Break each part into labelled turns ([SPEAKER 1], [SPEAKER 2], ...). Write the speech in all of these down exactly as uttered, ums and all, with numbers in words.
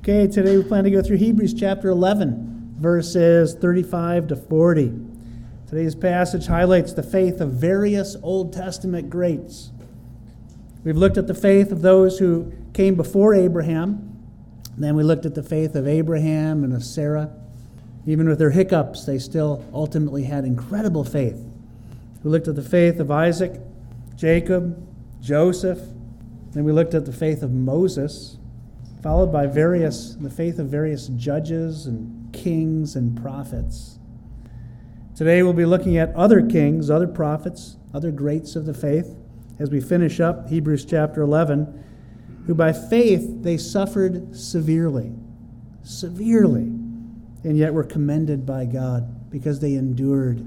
[SPEAKER 1] Okay, today we plan to go through Hebrews chapter eleven, verses thirty-five to forty. Today's passage highlights the faith of various Old Testament greats. We've looked at the faith of those who came before Abraham. Then we looked at the faith of Abraham and of Sarah. Even with their hiccups, they still ultimately had incredible faith. We looked at the faith of Isaac, Jacob, Joseph. Then we looked at the faith of Moses, followed by various the faith of various judges and kings and prophets. Today we'll be looking at other kings, other prophets, other greats of the faith, as we finish up Hebrews chapter eleven, who by faith they suffered severely, severely, and yet were commended by God because they endured.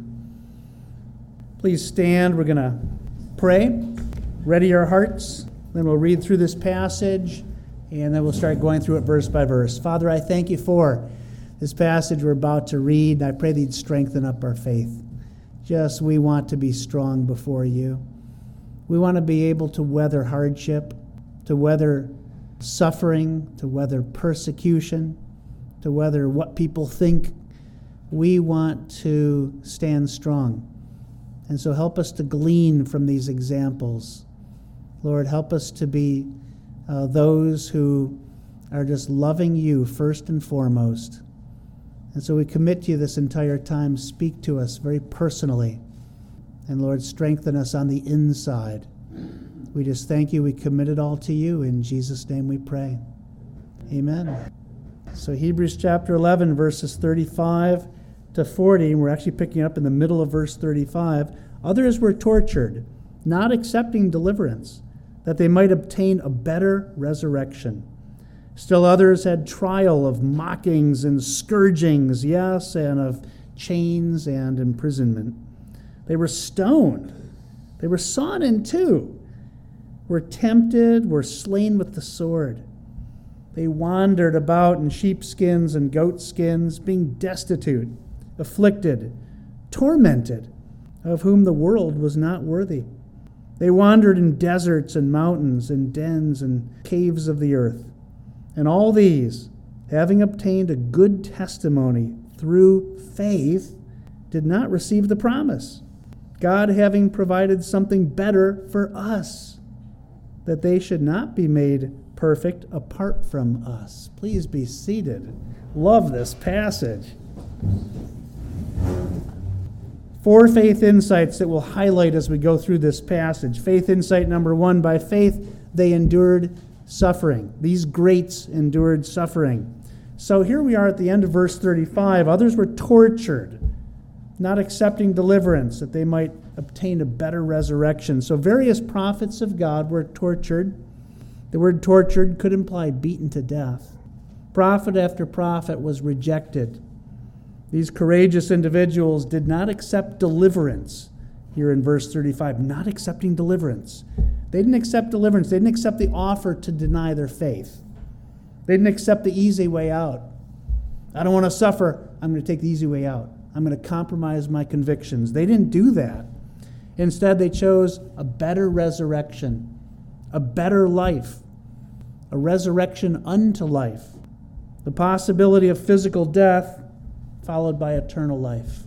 [SPEAKER 1] Please stand. We're going to pray, ready our hearts. Then we'll read through this passage, and then we'll start going through it verse by verse. Father, I thank you for this passage we're about to read. I pray that you'd strengthen up our faith. Just we want to be strong before you. We want to be able to weather hardship, to weather suffering, to weather persecution, to weather what people think. We want to stand strong. And so help us to glean from these examples. Lord, help us to be uh, those who are just loving you first and foremost. And so we commit to you this entire time. Speak to us very personally. And Lord, strengthen us on the inside. We just thank you. We commit it all to you. In Jesus' name we pray. Amen. So Hebrews chapter eleven, verses thirty-five to forty, and we're actually picking up in the middle of verse thirty-five. Others were tortured, not accepting deliverance, that they might obtain a better resurrection. Still others had trial of mockings and scourgings, yes, and of chains and imprisonment. They were stoned. They were sawn in two, were tempted, were slain with the sword. They wandered about in sheepskins and goatskins, being destitute, afflicted, tormented, of whom the world was not worthy. They wandered in deserts and mountains, in dens and caves of the earth. And all these, having obtained a good testimony through faith, did not receive the promise, God having provided something better for us, that they should not be made perfect apart from us. Please be seated. Love this passage. Four faith insights that we'll highlight as we go through this passage. Faith insight number one, by faith they endured suffering. These greats endured suffering. So here we are at the end of verse thirty-five. Others were tortured, not accepting deliverance, that they might obtain a better resurrection. So various prophets of God were tortured. The word tortured could imply beaten to death. Prophet after prophet was rejected. These courageous individuals did not accept deliverance. Here in verse thirty-five, not accepting deliverance. They didn't accept deliverance. They didn't accept the offer to deny their faith. They didn't accept the easy way out. I don't want to suffer. I'm going to take the easy way out. I'm going to compromise my convictions. They didn't do that. Instead, they chose a better resurrection, a better life, a resurrection unto life, the possibility of physical death followed by eternal life.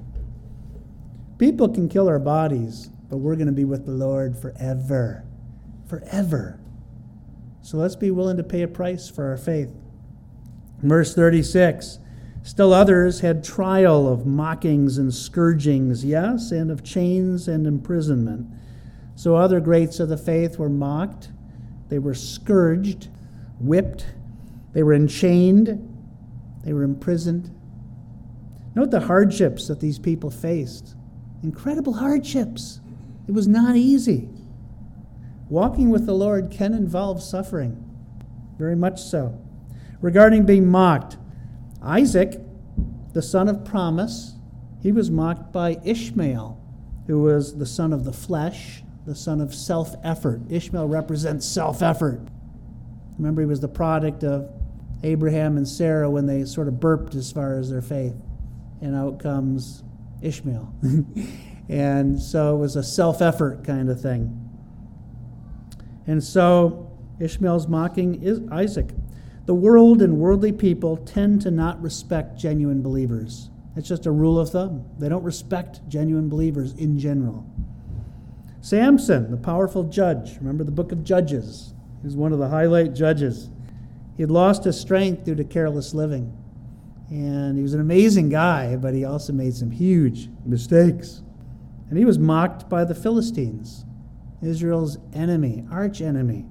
[SPEAKER 1] People can kill our bodies, but we're going to be with the Lord forever, forever. So let's be willing to pay a price for our faith. Verse thirty-six, still others had trial of mockings and scourgings, yes, and of chains and imprisonment. So other greats of the faith were mocked, they were scourged, whipped, they were enchained, they were imprisoned. Note the hardships that these people faced. Incredible hardships. It was not easy. Walking with the Lord can involve suffering, very much so. Regarding being mocked, Isaac, the son of promise, he was mocked by Ishmael, who was the son of the flesh, the son of self-effort. Ishmael represents self-effort. Remember, he was the product of Abraham and Sarah when they sort of burped as far as their faith. And out comes Ishmael. And so it was a self-effort kind of thing. And so Ishmael's mocking Isaac. The world and worldly people tend to not respect genuine believers. It's just a rule of thumb. They don't respect genuine believers in general. Samson, the powerful judge. Remember the book of Judges. He was one of the highlight judges. He had lost his strength due to careless living. And he was an amazing guy, but he also made some huge mistakes. And he was mocked by the Philistines, Israel's enemy, arch enemy.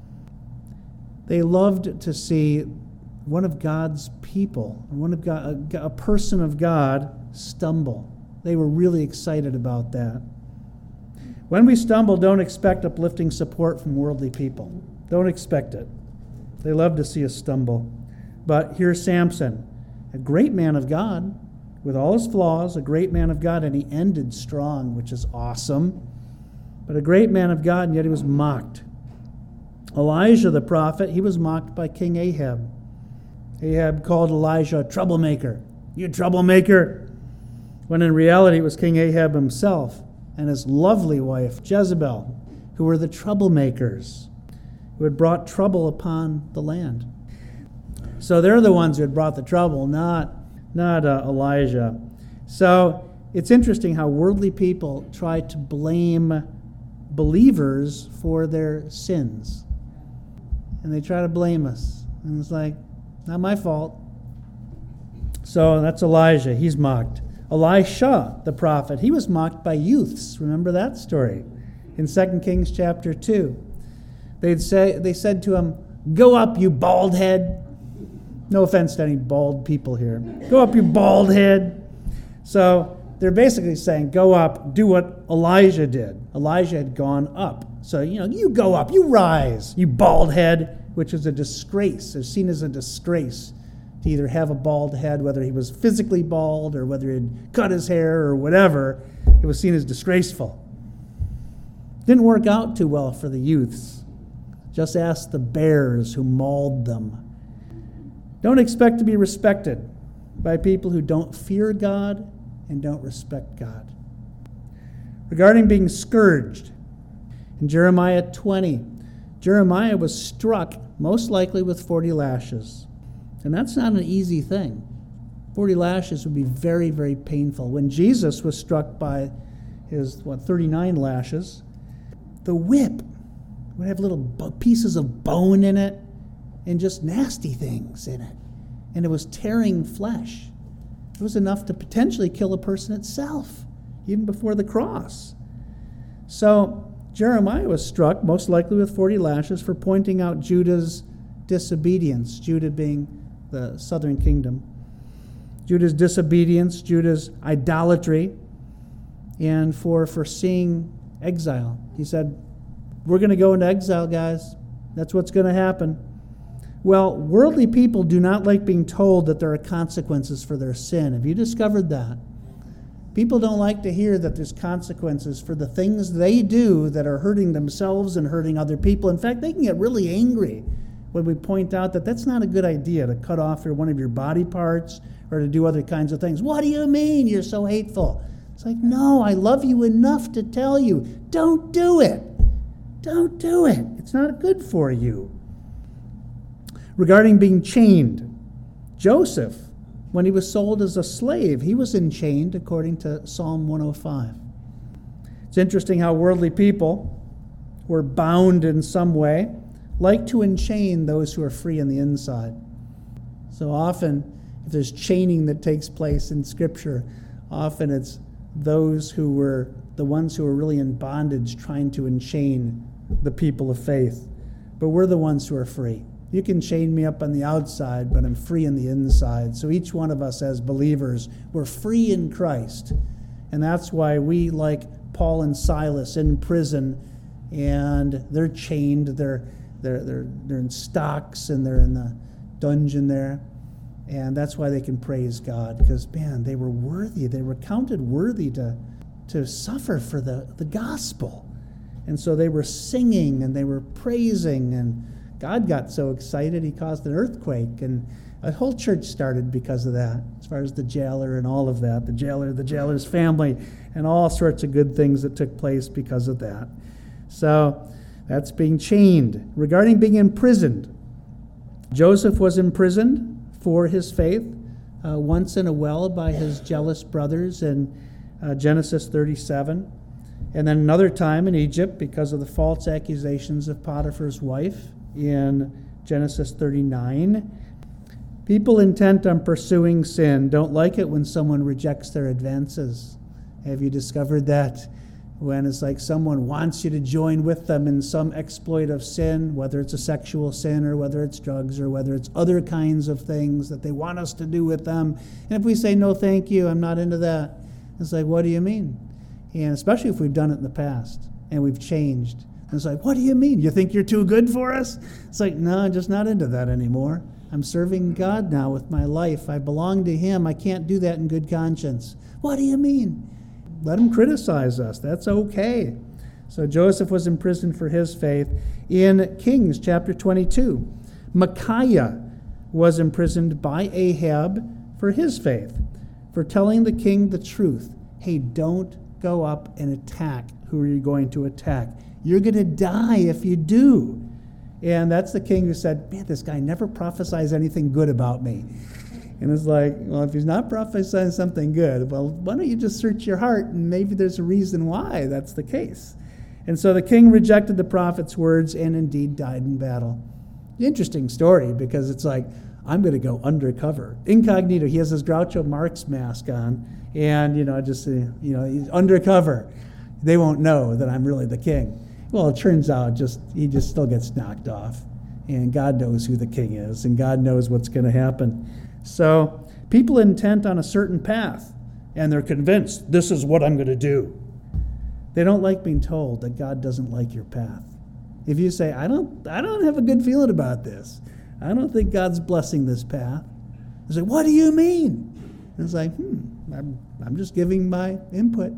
[SPEAKER 1] They loved to see one of God's people, one of God, a, a person of God, stumble. They were really excited about that. When we stumble, don't expect uplifting support from worldly people. Don't expect it. They love to see us stumble. But here's Samson, a great man of God, with all his flaws, a great man of God, and he ended strong, which is awesome. But a great man of God, and yet he was mocked. Elijah the prophet, he was mocked by King Ahab. Ahab called Elijah a troublemaker. You troublemaker. When in reality it was King Ahab himself and his lovely wife Jezebel who were the troublemakers, who had brought trouble upon the land. So they're the ones who had brought the trouble, not, not uh, Elijah. So it's interesting how worldly people try to blame believers for their sins. And they try to blame us. And it's like, not my fault. So that's Elijah. He's mocked. Elisha, the prophet, he was mocked by youths. Remember that story in Second Kings chapter two. They'd say, they said to him, "Go up, you bald head." No offense to any bald people here. Go up, you bald head. So they're basically saying, go up, do what Elijah did. Elijah had gone up. So, you know, you go up, you rise, you bald head, which is a disgrace. It's seen as a disgrace to either have a bald head, whether he was physically bald or whether he'd cut his hair or whatever. It was seen as disgraceful. Didn't work out too well for the youths. Just ask the bears who mauled them. Don't expect to be respected by people who don't fear God and don't respect God. Regarding being scourged, in Jeremiah twenty, Jeremiah was struck most likely with forty lashes. And that's not an easy thing. forty lashes would be very, very painful. When Jesus was struck by his, what, thirty-nine lashes, the whip would have little pieces of bone in it and just nasty things in it. And it was tearing flesh. It was enough to potentially kill a person itself, even before the cross. So Jeremiah was struck, most likely with forty lashes, for pointing out Judah's disobedience, Judah being the southern kingdom. Judah's disobedience, Judah's idolatry, and for foreseeing exile. He said, we're going to go into exile, guys. That's what's going to happen. Well, worldly people do not like being told that there are consequences for their sin. Have you discovered that? People don't like to hear that there's consequences for the things they do that are hurting themselves and hurting other people. In fact, they can get really angry when we point out that that's not a good idea to cut off your, one of your body parts or to do other kinds of things. What do you mean you're so hateful? It's like, no, I love you enough to tell you, don't do it. Don't do it. It's not good for you. Regarding being chained, Joseph, when he was sold as a slave, he was enchained according to Psalm one oh five. It's interesting how worldly people who are bound in some way like to enchain those who are free on the inside. So often, if there's chaining that takes place in Scripture, often it's those who were the ones who were really in bondage trying to enchain the people of faith. But we're the ones who are free. You can chain me up on the outside, but I'm free on the inside. So each one of us as believers, we're free in Christ. And that's why we, like Paul and Silas in prison, and they're chained, they're they're they're they're in stocks and they're in the dungeon there. And that's why they can praise God, because man, they were worthy, they were counted worthy to to suffer for the, the gospel. And so they were singing and they were praising, and God got so excited he caused an earthquake, and a whole church started because of that, as far as the jailer and all of that, the jailer, the jailer's family, and all sorts of good things that took place because of that. So that's being chained. Regarding being imprisoned, Joseph was imprisoned for his faith, uh, once in a well by his jealous brothers in uh, Genesis thirty-seven, and then another time in Egypt because of the false accusations of Potiphar's wife in Genesis thirty-nine. People intent on pursuing sin don't like it when someone rejects their advances. Have you discovered that? When it's like someone wants you to join with them in some exploit of sin, whether it's a sexual sin or whether it's drugs or whether it's other kinds of things that they want us to do with them. And if we say, no, thank you, I'm not into that, it's like, what do you mean? And especially if we've done it in the past and we've changed. And it's like, what do you mean? You think you're too good for us? It's like, no, I'm just not into that anymore. I'm serving God now with my life. I belong to Him. I can't do that in good conscience. What do you mean? Let him criticize us. That's okay. So Joseph was imprisoned for his faith. In Kings chapter twenty-two, Micaiah was imprisoned by Ahab for his faith, for telling the king the truth. Hey, don't go up and attack who are you going to attack. You're going to die if you do. And that's the king who said, man, this guy never prophesies anything good about me. And it's like, well, if he's not prophesying something good, well, why don't you just search your heart and maybe there's a reason why that's the case. And so the king rejected the prophet's words and indeed died in battle. Interesting story because it's like, I'm going to go undercover. Incognito, he has his Groucho Marx mask on and, you know, just, uh, you know, he's undercover. They won't know that I'm really the king. Well, it turns out just he just still gets knocked off. And God knows who the king is and God knows what's going to happen. So people intent on a certain path, and they're convinced this is what I'm going to do. They don't like being told that God doesn't like your path. If you say, I don't I don't have a good feeling about this. I don't think God's blessing this path. They say, what do you mean? And it's like, hmm, I'm, I'm just giving my input.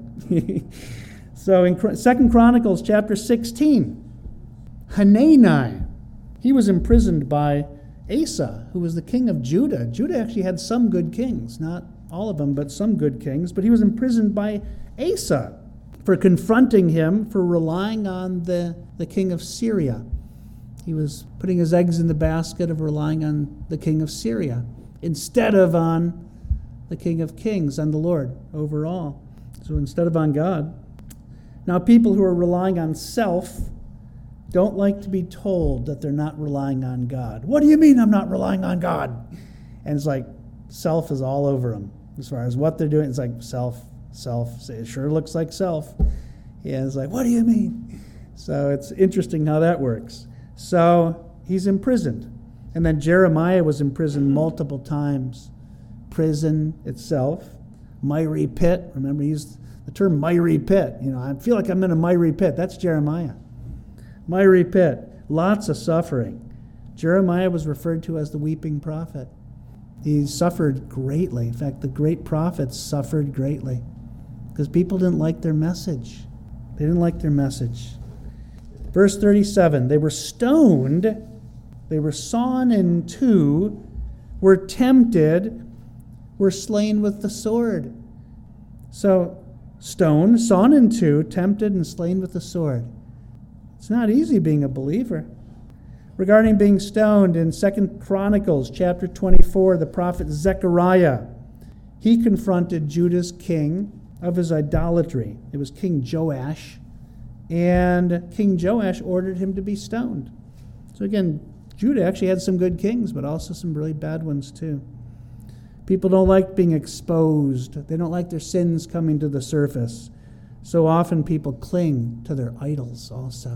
[SPEAKER 1] So in Second Chronicles chapter sixteen, Hanani, he was imprisoned by Asa, who was the king of Judah. Judah actually had some good kings, not all of them, but some good kings. But he was imprisoned by Asa for confronting him for relying on the, the king of Syria. He was putting his eggs in the basket of relying on the king of Syria instead of on the King of Kings and the Lord overall. So instead of on God. Now people who are relying on self don't like to be told that they're not relying on God. What do you mean I'm not relying on God? And it's like self is all over them. As far as what they're doing, it's like self, self. It sure looks like self. Yeah, it's like, what do you mean? So it's interesting how that works. So he's imprisoned. And then Jeremiah was imprisoned multiple times. Prison itself, miry pit. Remember, he used the term miry pit. You know, I feel like I'm in a miry pit. That's Jeremiah. Miry pit, lots of suffering. Jeremiah was referred to as the weeping prophet. He suffered greatly. In fact, the great prophets suffered greatly because people didn't like their message. They didn't like their message. Verse thirty-seven, they were stoned, they were sawn in two, were tempted, were slain with the sword. So, stoned, sawn in two, tempted, and slain with the sword. It's not easy being a believer. Regarding being stoned, in Second Chronicles chapter twenty-four, the prophet Zechariah, he confronted Judah's king of his idolatry. It was King Joash, and King Joash ordered him to be stoned. So again, Judah actually had some good kings, but also some really bad ones too. People don't like being exposed. They don't like their sins coming to the surface. So often people cling to their idols also.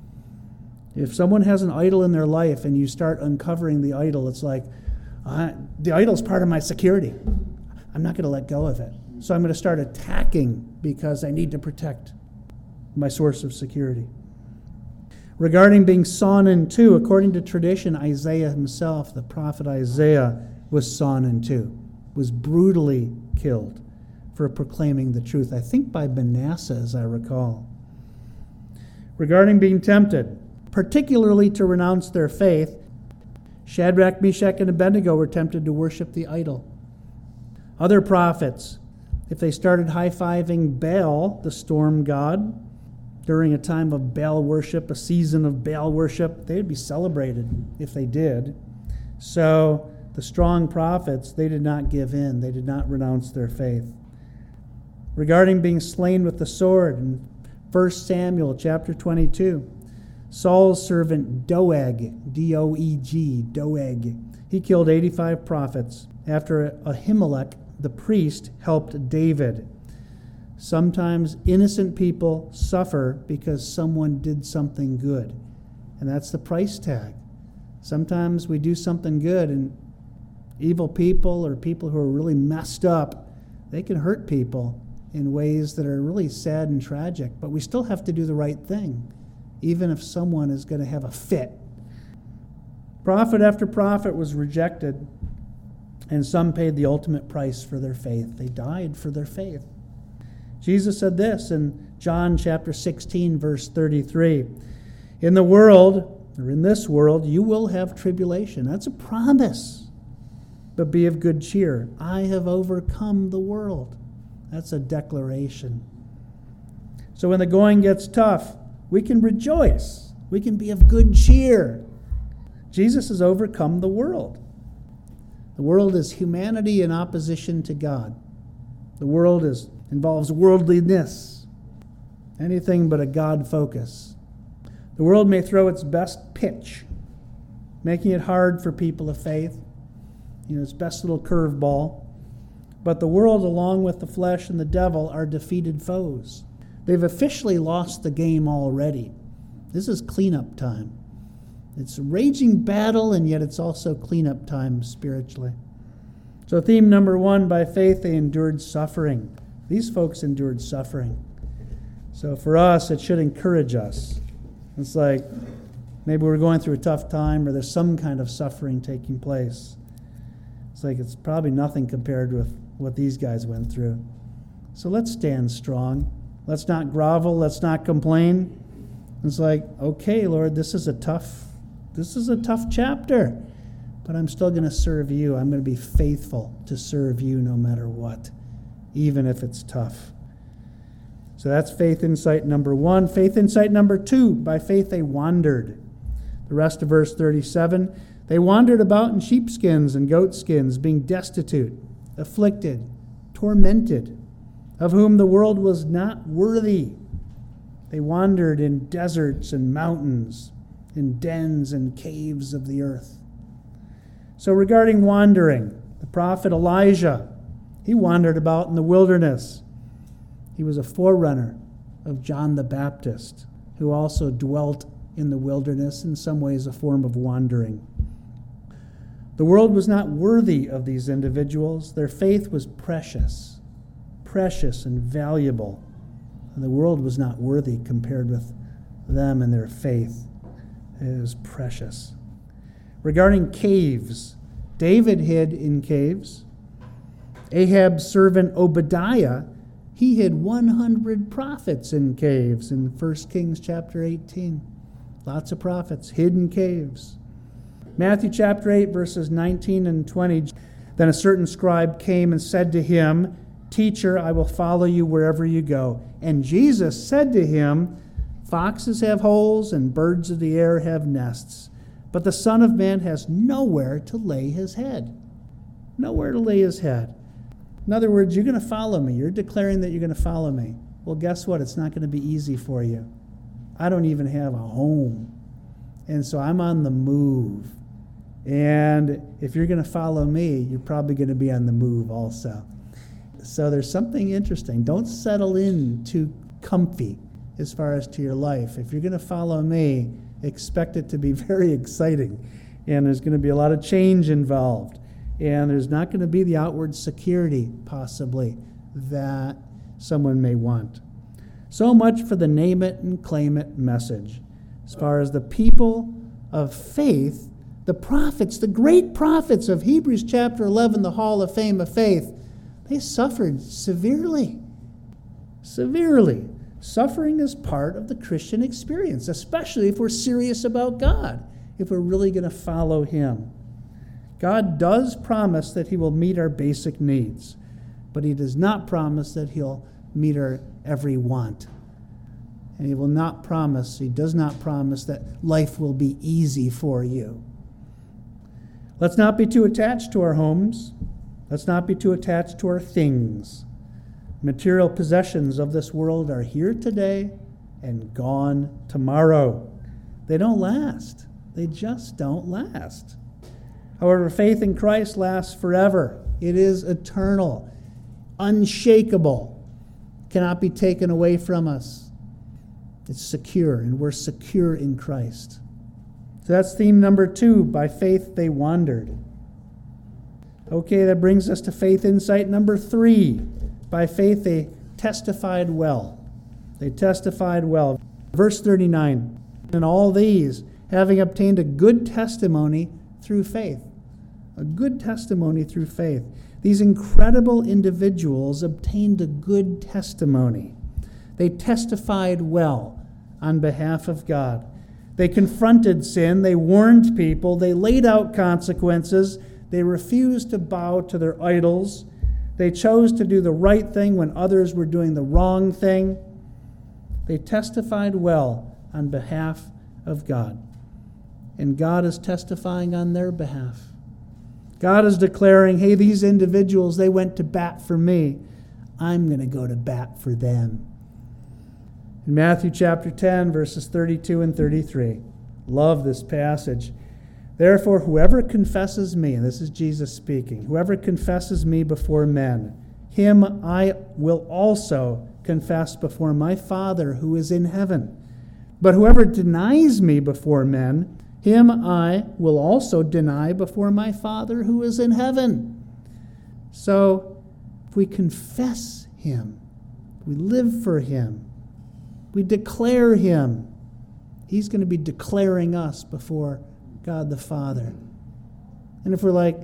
[SPEAKER 1] If someone has an idol in their life and you start uncovering the idol, it's like, uh, the idol's part of my security. I'm not going to let go of it. So I'm going to start attacking because I need to protect my source of security. Regarding being sawn in two, according to tradition, Isaiah himself, the prophet Isaiah, was sawn in two, was brutally killed for proclaiming the truth. I think by Manasseh, as I recall. Regarding being tempted, particularly to renounce their faith, Shadrach, Meshach, and Abednego were tempted to worship the idol. Other prophets, if they started high-fiving Baal, the storm god, during a time of Baal worship, a season of Baal worship, they would be celebrated if they did. So the strong prophets, they did not give in. They did not renounce their faith. Regarding being slain with the sword, in First Samuel chapter twenty-two, Saul's servant Doeg, D O E G, Doeg, he killed eighty-five prophets after Ahimelech, the priest, helped David. Sometimes innocent people suffer because someone did something good, and that's the price tag. Sometimes we do something good, and evil people or people who are really messed up, they can hurt people in ways that are really sad and tragic, but we still have to do the right thing, even if someone is going to have a fit. Prophet after prophet was rejected, and some paid the ultimate price for their faith. They died for their faith. Jesus said this in John chapter sixteen, verse thirty-three. In the world, or in this world, you will have tribulation. That's a promise. But be of good cheer. I have overcome the world. That's a declaration. So when the going gets tough, we can rejoice. We can be of good cheer. Jesus has overcome the world. The world is humanity in opposition to God. The world is involves worldliness, anything but a God focus. The world may throw its best pitch, making it hard for people of faith, you know, its best little curveball. But the world, along with the flesh and the devil, are defeated foes. They've officially lost the game already. This is cleanup time. It's a raging battle, and yet it's also cleanup time spiritually. So theme number one, by faith they endured suffering. These folks endured suffering. So for us, it should encourage us. It's like maybe we're going through a tough time or there's some kind of suffering taking place. It's like it's probably nothing compared with what these guys went through. So let's stand strong. Let's not grovel. Let's not complain. It's like, okay, Lord, this is a tough, this is a tough chapter, but I'm still going to serve you. I'm going to be faithful to serve you no matter what, even if it's tough. So that's faith insight number one. Faith insight number two, by faith they wandered. The rest of verse thirty-seven, they wandered about in sheepskins and goatskins, being destitute, afflicted, tormented, of whom the world was not worthy. They wandered in deserts and mountains, in dens and caves of the earth. So regarding wandering, the prophet Elijah, he wandered about in the wilderness. He was a forerunner of John the Baptist, who also dwelt in the wilderness, in some ways a form of wandering. The world was not worthy of these individuals. Their faith was precious, precious and valuable. And the world was not worthy compared with them and their faith. It was precious. Regarding caves, David hid in caves. Ahab's servant Obadiah, he hid one hundred prophets in caves in First Kings chapter eighteen. Lots of prophets hid in caves. Matthew chapter eight, verses nineteen and twenty. Then a certain scribe came and said to him, Teacher, I will follow you wherever you go. And Jesus said to him, Foxes have holes and birds of the air have nests, but the Son of Man has nowhere to lay his head. Nowhere to lay his head. In other words, you're going to follow me. You're declaring that you're going to follow me. Well, guess what? It's not going to be easy for you. I don't even have a home. And so I'm on the move. And if you're going to follow me, you're probably going to be on the move also. So there's something interesting. Don't settle in too comfy as far as to your life. If you're going to follow me, expect it to be very exciting. And there's going to be a lot of change involved. And there's not going to be the outward security, possibly, that someone may want. So much for the name it and claim it message. As far as the people of faith, the prophets, the great prophets of Hebrews chapter eleven, the Hall of Fame of Faith, they suffered severely. Severely. Suffering is part of the Christian experience, especially if we're serious about God, if we're really going to follow Him. God does promise that He will meet our basic needs, but He does not promise that He'll meet our every want. And He will not promise, He does not promise that life will be easy for you. Let's not be too attached to our homes. Let's not be too attached to our things. Material possessions of this world are here today and gone tomorrow. They don't last. They just don't last. However, faith in Christ lasts forever. It is eternal, unshakable, cannot be taken away from us. It's secure, and we're secure in Christ. So that's theme number two. By faith they wandered. Okay, that brings us to faith insight number three. By faith they testified well. They testified well. Verse thirty-nine, and all these, having obtained a good testimony through faith. A good testimony through faith. These incredible individuals obtained a good testimony. They testified well on behalf of God. They confronted sin. They warned people. They laid out consequences. They refused to bow to their idols. They chose to do the right thing when others were doing the wrong thing. They testified well on behalf of God. And God is testifying on their behalf. God is declaring, hey, these individuals, they went to bat for me. I'm going to go to bat for them. In Matthew chapter ten, verses thirty-two and thirty-three, love this passage. Therefore, whoever confesses me, and this is Jesus speaking, whoever confesses me before men, him I will also confess before my Father who is in heaven. But whoever denies me before men, him I will also deny before my Father who is in heaven. So, if we confess him, we live for him, we declare him, he's going to be declaring us before God the Father. And if we're like,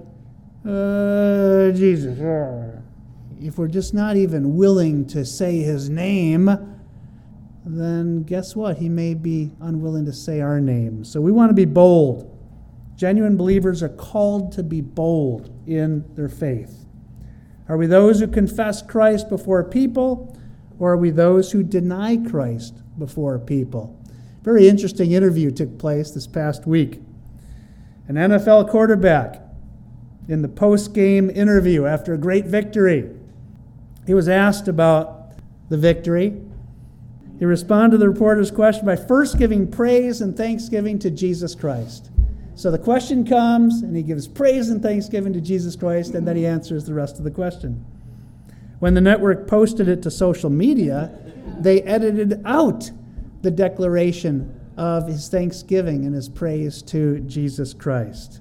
[SPEAKER 1] uh, Jesus, uh, if we're just not even willing to say his name, then guess what? He may be unwilling to say our name. So we want to be bold. Genuine believers are called to be bold in their faith. Are we those who confess Christ before people, or are we those who deny Christ before people? Very interesting interview took place this past week. An N F L quarterback, in the post-game interview after a great victory, he was asked about the victory. He responded to the reporter's question by first giving praise and thanksgiving to Jesus Christ. So the question comes, and he gives praise and thanksgiving to Jesus Christ, and then he answers the rest of the question. When the network posted it to social media, they edited out the declaration of his thanksgiving and his praise to Jesus Christ.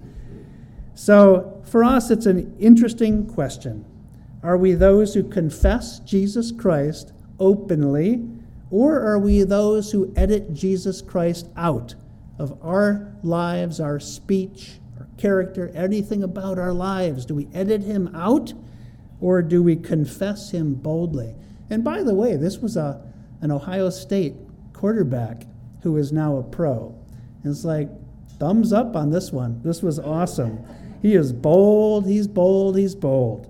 [SPEAKER 1] So for us, it's an interesting question. Are we those who confess Jesus Christ openly, or are we those who edit Jesus Christ out of our lives, our speech, our character, anything about our lives? Do we edit him out, or do we confess him boldly? And by the way, this was a an Ohio State quarterback who is now a pro. And it's like, thumbs up on this one. This was awesome. He is bold, he's bold, he's bold.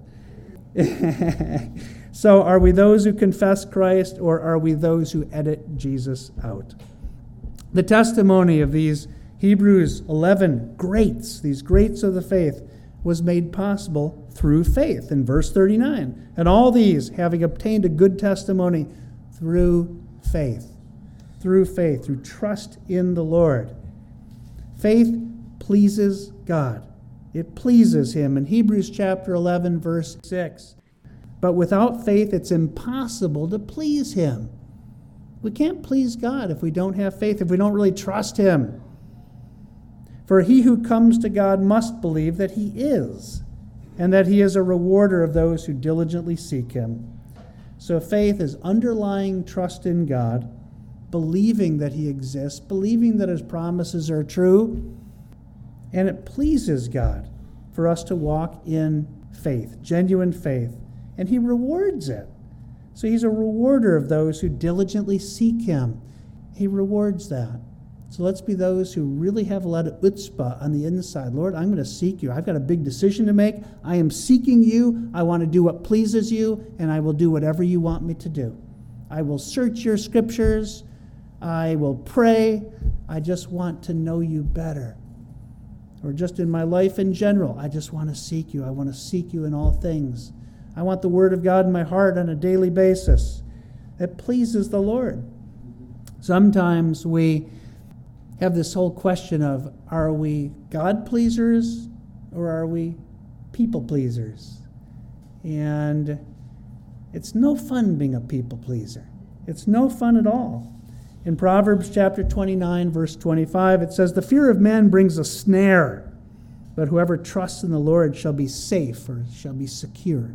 [SPEAKER 1] So are we those who confess Christ, or are we those who edit Jesus out? The testimony of these Hebrews eleven greats, these greats of the faith, was made possible through faith in verse thirty-nine. And all these, having obtained a good testimony through faith. Through faith, through trust in the Lord. Faith pleases God. It pleases him. In Hebrews chapter eleven, verse six. But without faith, it's impossible to please him. We can't please God if we don't have faith, if we don't really trust him. For he who comes to God must believe that he is, and that he is a rewarder of those who diligently seek him. So faith is underlying trust in God, believing that he exists, believing that his promises are true, and it pleases God for us to walk in faith, genuine faith, and he rewards it. So he's a rewarder of those who diligently seek him. He rewards that. So let's be those who really have a lot of chutzpah on the inside. Lord, I'm going to seek you. I've got a big decision to make. I am seeking you. I want to do what pleases you, and I will do whatever you want me to do. I will search your scriptures. I will pray. I just want to know you better. or just in my life in general. I just want to seek you. I want to seek you in all things. I want the Word of God in my heart on a daily basis. That pleases the Lord. Sometimes we have this whole question of, are we God pleasers or are we people pleasers? And it's no fun being a people pleaser. It's no fun at all. In Proverbs chapter twenty-nine, verse twenty-five, it says, "The fear of man brings a snare, but whoever trusts in the Lord shall be safe," or shall be secure.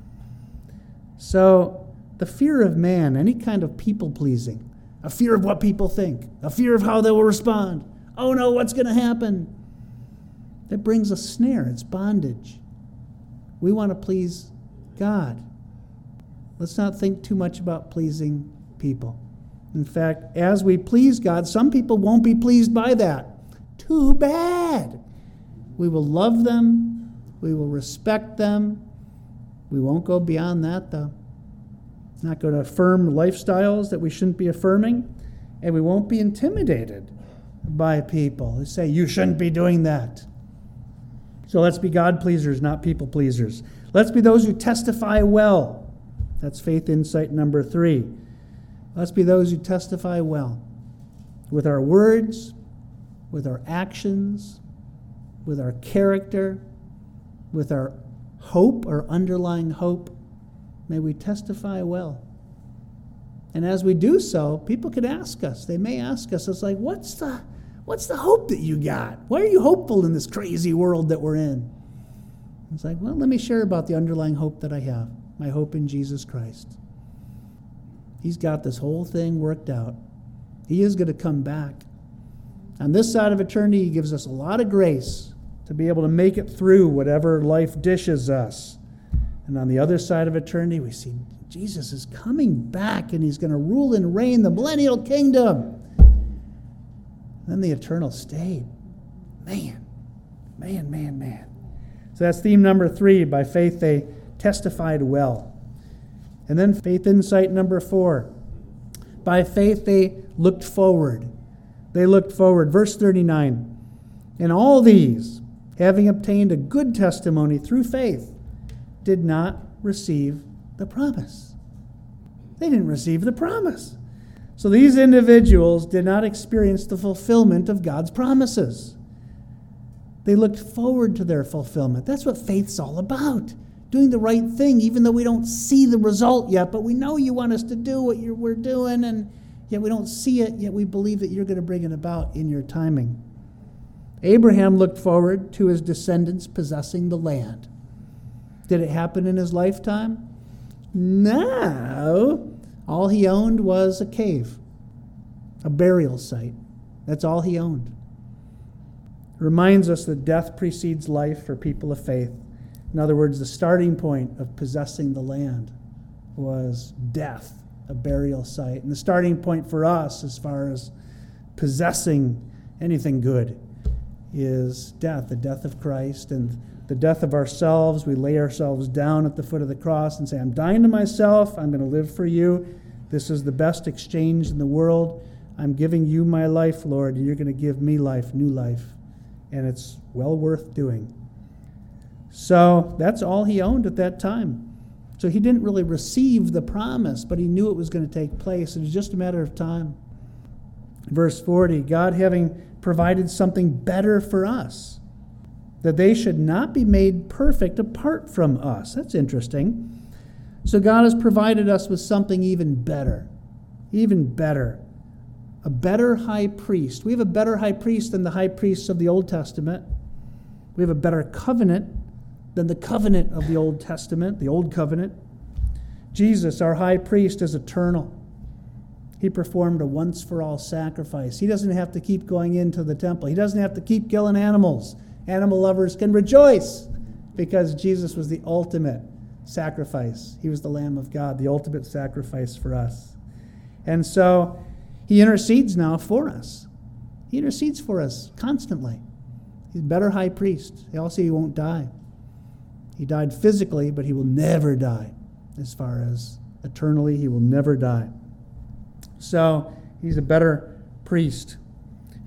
[SPEAKER 1] So, the fear of man, any kind of people-pleasing, a fear of what people think, a fear of how they will respond, oh no, what's going to happen? That brings a snare. It's bondage. We want to please God. Let's not think too much about pleasing people. In fact, as we please God, some people won't be pleased by that. Too bad. We will love them. We will respect them. We won't go beyond that, though. Not going to affirm lifestyles that we shouldn't be affirming. And we won't be intimidated by people who say, you shouldn't be doing that. So let's be God pleasers, not people pleasers. Let's be those who testify well. That's faith insight number three. Let's be those who testify well with our words, with our actions, with our character, with our hope, our underlying hope. May we testify well. And as we do so, people could ask us. They may ask us, it's like, what's the, what's the hope that you got? Why are you hopeful in this crazy world that we're in? It's like, well, let me share about the underlying hope that I have. My hope in Jesus Christ. He's got this whole thing worked out. He is going to come back. On this side of eternity, He gives us a lot of grace to be able to make it through whatever life dishes us. And on the other side of eternity, we see Jesus is coming back and He's going to rule and reign the millennial kingdom. Then the eternal state. Man, man, man, man. So that's theme number three. By faith, they testified well. And then faith insight number four. By faith, they looked forward. They looked forward. Verse thirty-nine. And all these, having obtained a good testimony through faith, did not receive the promise. They didn't receive the promise. So these individuals did not experience the fulfillment of God's promises. They looked forward to their fulfillment. That's what faith's all about. Doing the right thing, even though we don't see the result yet, but we know you want us to do what you're, we're doing, and yet we don't see it, yet we believe that you're going to bring it about in your timing. Abraham looked forward to his descendants possessing the land. Did it happen in his lifetime? No. All he owned was a cave, a burial site. That's all he owned. It reminds us that death precedes life for people of faith. In other words, the starting point of possessing the land was death, a burial site. And the starting point for us as far as possessing anything good is death, the death of Christ and the death of ourselves. We lay ourselves down at the foot of the cross and say, I'm dying to myself. I'm going to live for you. This is the best exchange in the world. I'm giving you my life, Lord, and you're going to give me life, new life. And it's well worth doing. So that's all he owned at that time. So he didn't really receive the promise, but he knew it was going to take place. It was just a matter of time. Verse forty, God having provided something better for us, that they should not be made perfect apart from us. That's interesting. So God has provided us with something even better, even better. A better high priest. We have a better high priest than the high priests of the Old Testament. We have a better covenant than the covenant of the Old Testament, the Old Covenant. Jesus, our high priest, is eternal. He performed a once-for-all sacrifice. He doesn't have to keep going into the temple. He doesn't have to keep killing animals. Animal lovers can rejoice because Jesus was the ultimate sacrifice. He was the Lamb of God, the ultimate sacrifice for us. And so he intercedes now for us. He intercedes for us constantly. He's a better high priest. Also, he won't die. He died physically, but he will never die. As far as eternally, he will never die. So, he's a better priest.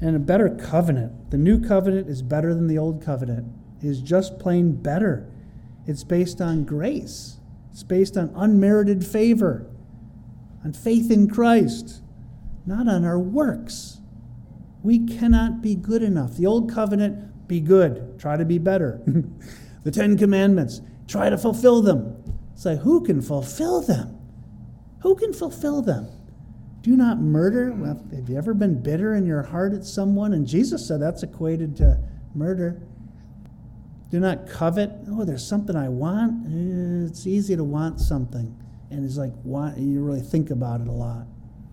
[SPEAKER 1] and a better covenant. The new covenant is better than the old covenant. It is just plain better. It's based on grace. It's based on unmerited favor, on faith in Christ, not on our works. We cannot be good enough. The old covenant, be good. Try to be better. The Ten Commandments, try to fulfill them. It's like, who can fulfill them? Who can fulfill them? Do not murder. Well, have you ever been bitter in your heart at someone? And Jesus said that's equated to murder. Do not covet. Oh, there's something I want. Eh, It's easy to want something. And it's like, want, you really think about it a lot.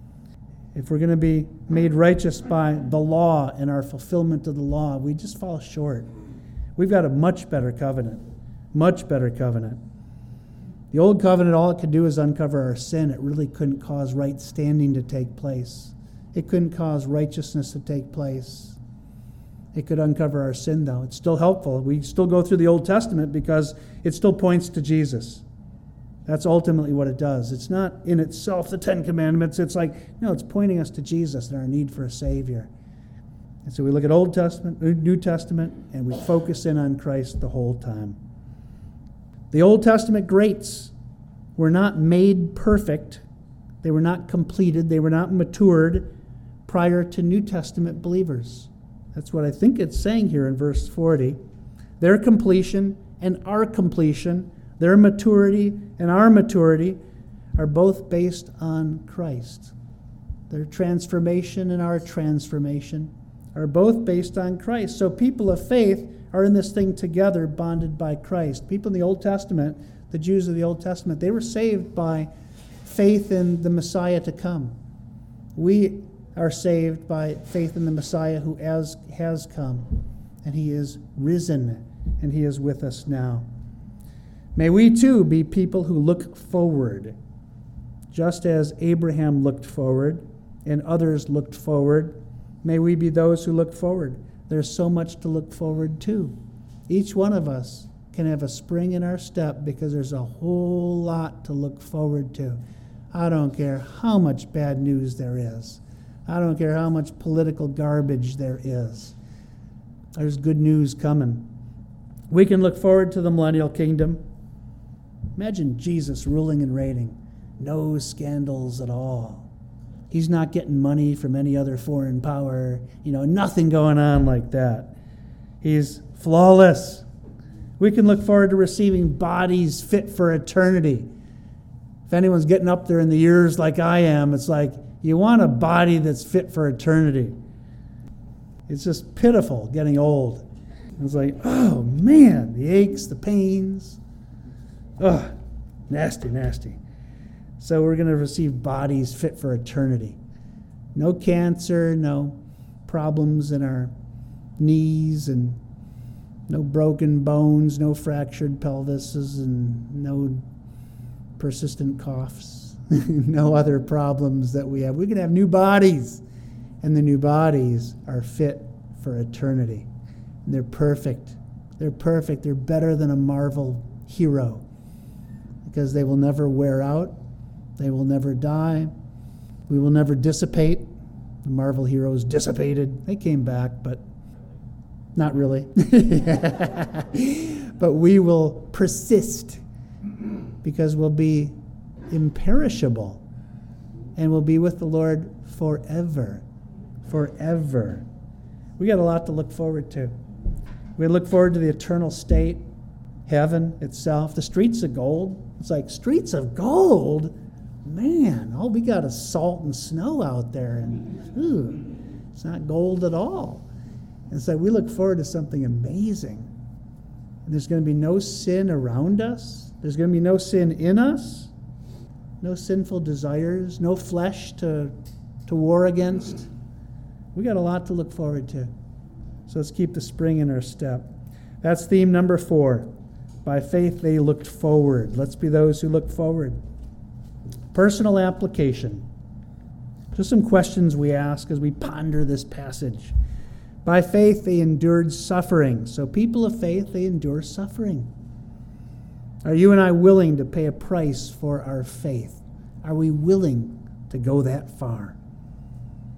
[SPEAKER 1] If we're going to be made righteous by the law and our fulfillment of the law, we just fall short. We've got a much better covenant. Much better covenant. The old covenant, all it could do is uncover our sin. It really couldn't cause right standing to take place. It couldn't cause righteousness to take place. It could uncover our sin, though. It's still helpful. We still go through the Old Testament because it still points to Jesus. That's ultimately what it does. It's not in itself the Ten Commandments. It's like, no, it's pointing us to Jesus and our need for a Savior. And so we look at Old Testament, New Testament, and we focus in on Christ the whole time. The Old Testament greats were not made perfect. They were not completed. They were not matured prior to New Testament believers. That's what I think it's saying here in verse forty. Their completion and our completion, their maturity and our maturity, are both based on Christ. Their transformation and our transformation are both based on Christ. So people of faith are in this thing together, bonded by Christ. People in the Old Testament, the Jews of the Old Testament, they were saved by faith in the Messiah to come. We are saved by faith in the Messiah who has, has come, and he is risen, and he is with us now. May we too be people who look forward, just as Abraham looked forward and others looked forward. May we be those who look forward. There's so much to look forward to. Each one of us can have a spring in our step because there's a whole lot to look forward to. I don't care how much bad news there is. I don't care how much political garbage there is. There's good news coming. We can look forward to the millennial kingdom. Imagine Jesus ruling and reigning. No scandals at all. He's not getting money from any other foreign power. You know, nothing going on like that. He's flawless. We can look forward to receiving bodies fit for eternity. If anyone's getting up there in the years like I am, it's like, you want a body that's fit for eternity. It's just pitiful getting old. It's like, oh man, the aches, the pains. Ugh, nasty, nasty. So we're going to receive bodies fit for eternity. No cancer, no problems in our knees, and no broken bones, no fractured pelvises, and no persistent coughs. No other problems that we have. We can have new bodies, and the new bodies are fit for eternity. And they're perfect. They're perfect. They're better than a Marvel hero because they will never wear out. They will never die. We will never dissipate. The Marvel heroes dissipated. They came back, but not really. But we will persist because we'll be imperishable and we'll be with the Lord forever. Forever. We got a lot to look forward to. We look forward to the eternal state, heaven itself, the streets of gold. It's like, streets of gold? Man, all we got is salt and snow out there, and ooh, it's not gold at all. And so we look forward to something amazing. And there's going to be no sin around us. There's going to be no sin in us. No sinful desires. No flesh to, to war against. We got a lot to look forward to. So let's keep the spring in our step. That's theme number four. By faith they looked forward. Let's be those who look forward. Personal application. Just some questions we ask as we ponder this passage. By faith they endured suffering. So people of faith, they endure suffering. Are you and I willing to pay a price for our faith? Are we willing to go that far?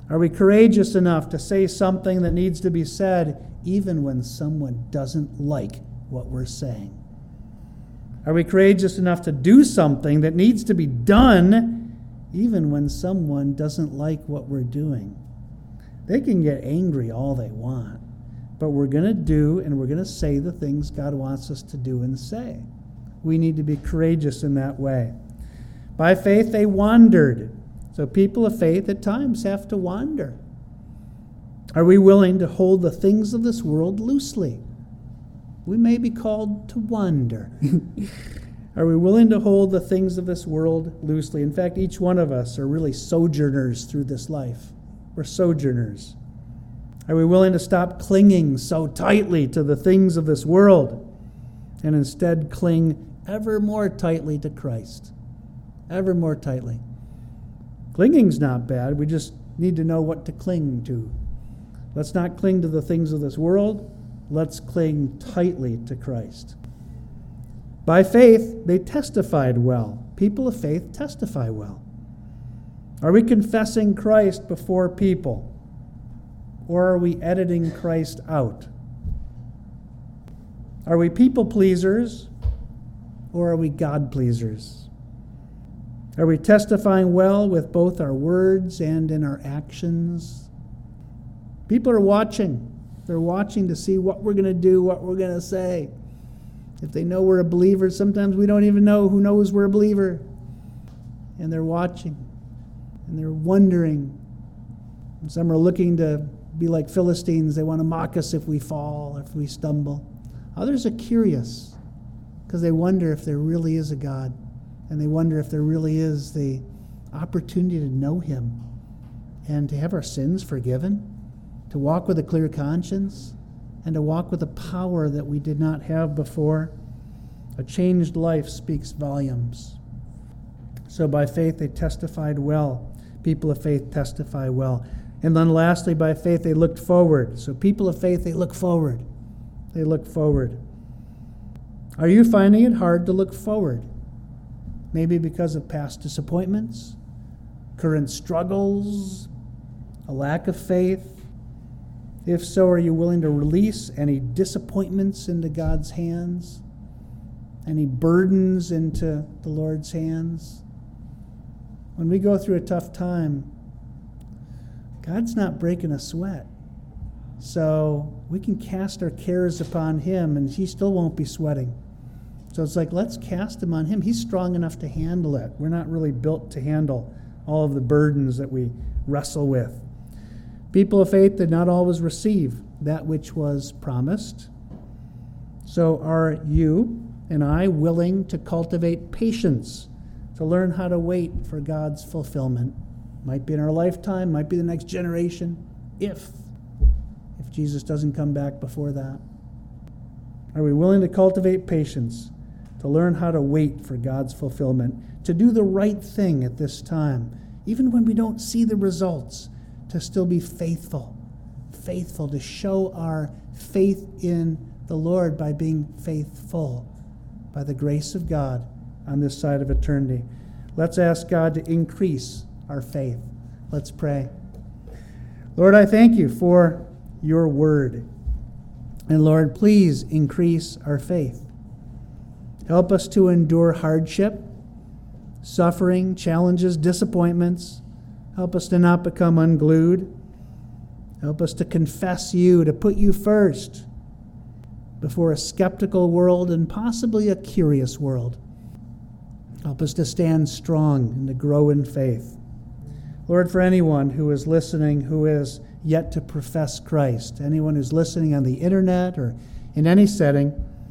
[SPEAKER 1] Are we courageous enough to say something that needs to be said even when someone doesn't like what we're saying? Are we courageous enough to do something that needs to be done even when someone doesn't like what we're doing? They can get angry all they want, but we're going to do and we're going to say the things God wants us to do and say. We need to be courageous in that way. By faith, they wandered. So people of faith at times have to wander. Are we willing to hold the things of this world loosely? We may be called to wander. Are we willing to hold the things of this world loosely? In fact, each one of us are really sojourners through this life. We're sojourners. Are we willing to stop clinging so tightly to the things of this world and instead cling ever more tightly to Christ? Ever more tightly. Clinging's not bad. We just need to know what to cling to. Let's not cling to the things of this world. Let's cling tightly to Christ. By faith, they testified well. People of faith testify well. Are we confessing Christ before people? Or are we editing Christ out? Are we people pleasers? Or are we God pleasers? Are we testifying well with both our words and in our actions? People are watching. They're watching to see what we're going to do, what we're going to say. If they know we're a believer, sometimes we don't even know who knows we're a believer. And they're watching. And they're wondering. And some are looking to be like Philistines. They want to mock us if we fall, if we stumble. Others are curious because they wonder if there really is a God. And they wonder if there really is the opportunity to know Him and to have our sins forgiven, to walk with a clear conscience, and to walk with a power that we did not have before. A changed life speaks volumes. So by faith they testified well. People of faith testify well. And then lastly, by faith they looked forward. So people of faith, they look forward. They look forward. Are you finding it hard to look forward? Maybe because of past disappointments, current struggles, a lack of faith. If so, are you willing to release any disappointments into God's hands? Any burdens into the Lord's hands? When we go through a tough time, God's not breaking a sweat. So we can cast our cares upon Him and He still won't be sweating. So it's like, let's cast them on Him. He's strong enough to handle it. We're not really built to handle all of the burdens that we wrestle with. People of faith did not always receive that which was promised. So are you and I willing to cultivate patience, to learn how to wait for God's fulfillment? Might be in our lifetime, might be the next generation, if, if Jesus doesn't come back before that. Are we willing to cultivate patience, to learn how to wait for God's fulfillment, to do the right thing at this time, even when we don't see the results, to still be faithful, faithful, to show our faith in the Lord by being faithful, by the grace of God on this side of eternity. Let's ask God to increase our faith. Let's pray. Lord, I thank you for your word. And Lord, please increase our faith. Help us to endure hardship, suffering, challenges, disappointments. Help us to not become unglued. Help us to confess you, to put you first before a skeptical world and possibly a curious world. Help us to stand strong and to grow in faith. Lord, for anyone who is listening who is yet to profess Christ, anyone who's listening on the internet or in any setting,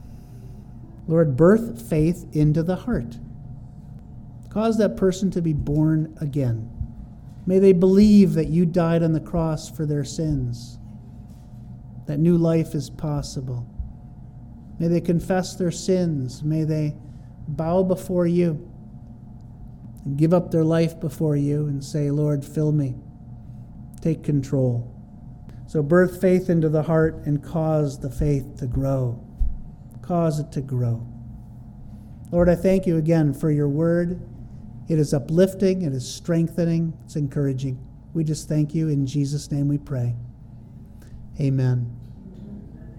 [SPEAKER 1] Lord, birth faith into the heart. Cause that person to be born again. May they believe that you died on the cross for their sins, that new life is possible. May they confess their sins. May they bow before you and give up their life before you and say, Lord, fill me. Take control. So birth faith into the heart and cause the faith to grow. Cause it to grow. Lord, I thank you again for your word. It is uplifting, it is strengthening, it's encouraging. We just thank you. In Jesus' name we pray. Amen.